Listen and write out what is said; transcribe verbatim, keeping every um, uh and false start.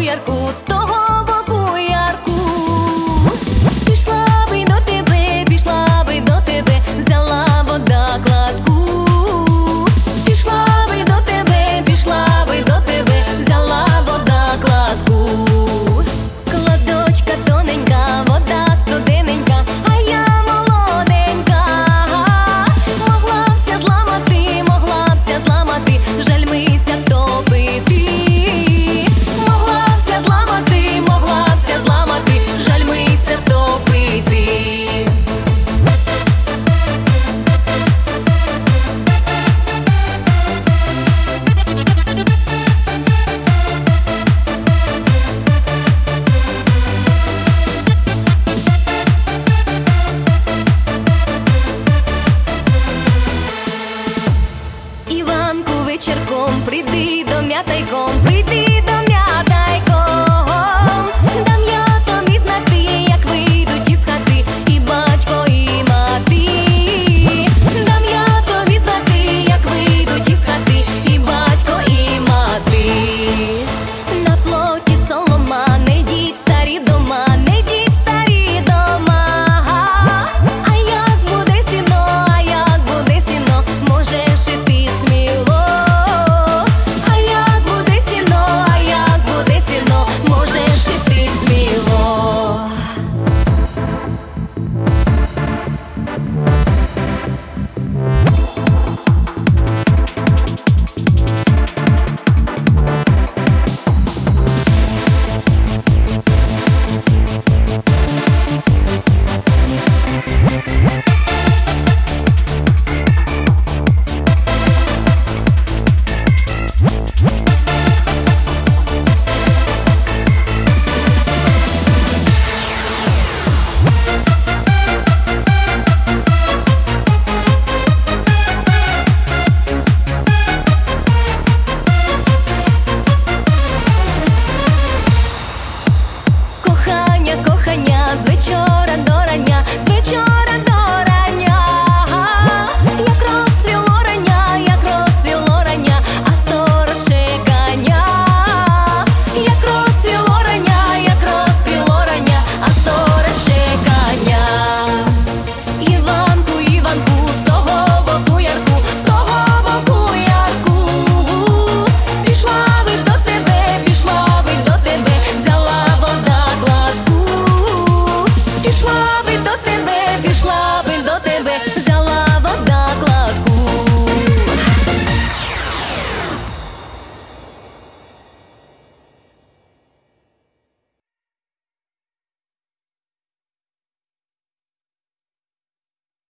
ярку, з того боку ярку. Пішла би до тебе, пішла би до тебе, взяла вода кладку. Пішла би до тебе, пішла би до тебе, взяла вода кладку. Кладочка тоненька, вода студененька, а я молоденька. Могла вся зламати, могла вся зламати, жаль мися топити. Могла вся зламати, могла вся зламати, жаль мися топити. Іванку, вечірком прийди до м'ятайком, прийди до м'ятайком. Дам я тобі знати, як вийдуть із хати і батько, і мати. Дам я тобі знати, як вийдуть із хати і батько, і мати. На плоті солома, не йдіть старі дома, не йдіть старі дома. А як буде сіно, а як буде сіно, можеш іти сміло. А як буде сіно, а як буде сіно, можеш іти сміло. Кохання, кохання, з вечора до рання, з вечора до рання. Як розцвіло рання, як розцвіло рання, а сторож чекання. Як розцвіло рання, як розцвіло рання, а сторож чекання. Іванку, Іванку, з того боку ярку, з того боку ярку. Пішла би до тебе, пішла би до тебе, взяла вода кладку. Пішла би до тебе, пішла би до тебе,